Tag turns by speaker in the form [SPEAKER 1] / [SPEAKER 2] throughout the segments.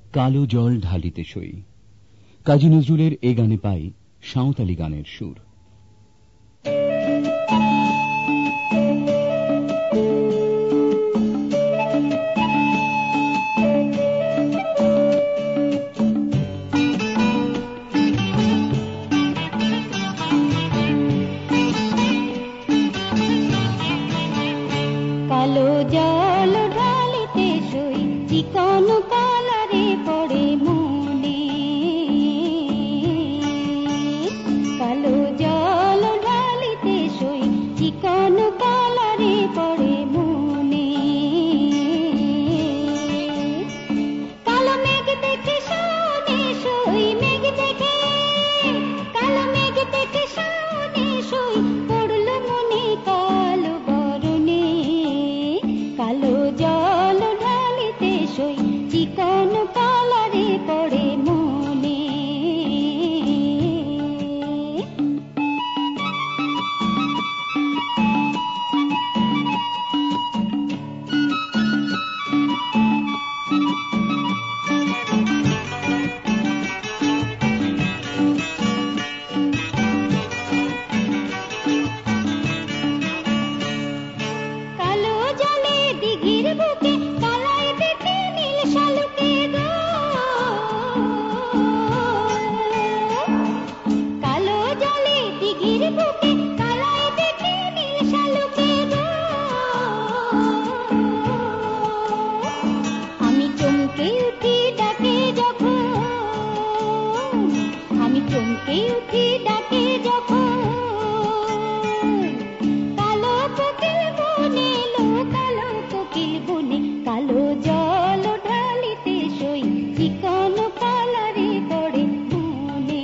[SPEAKER 1] কালো জল ঢালিতে সই। কাজী নজরুলের এ গানে পাই সাঁওতালি গানের সুর।
[SPEAKER 2] কালো জল ঢালিতে সই, চিকন কালারে পড়ে মনে। কালো জল ঢালিতে সই, চিকন কালারে পড়ে মনে। কালো মেঘ দেখে শোনে সই, মেঘ দেখে, কালো মেঘ দেখে শোনে সই, পড়লো মনে কালো বরণে। কালো জল ঢালিতে সই, চিকন কালারে পড়ে মনে। কালো জলে দিঘির বুকে কালাই দেখে নীল শালুকে গো। কালো জলে দিঘির বুকে কালাই দেখে নীল শালুকে গো। আমি চমকে উঠি ডাকে যখন, আমি চমকে উঠি ডাকে যখন। কালো কোকিল বনে এলো, কালো কোকিল বনে। কালো জল ঢালিতে সই, চিকন কালারে পড়ে মনে।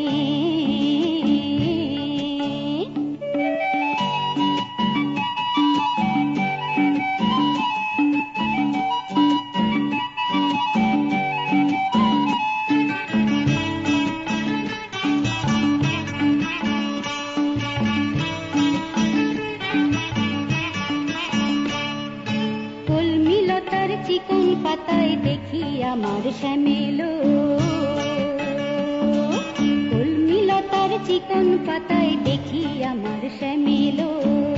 [SPEAKER 2] কলমিলতার চিকন পাতায় দেখি আমার শ্যামেলো। কলমিলতার চিকন পাতায় দেখি আমার শ্যামেলো।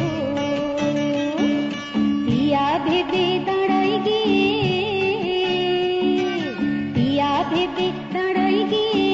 [SPEAKER 2] পিয়া ভেবে দাঁড়াই গিয়ে, পিয়া ভেবে দাঁড়াই গিয়ে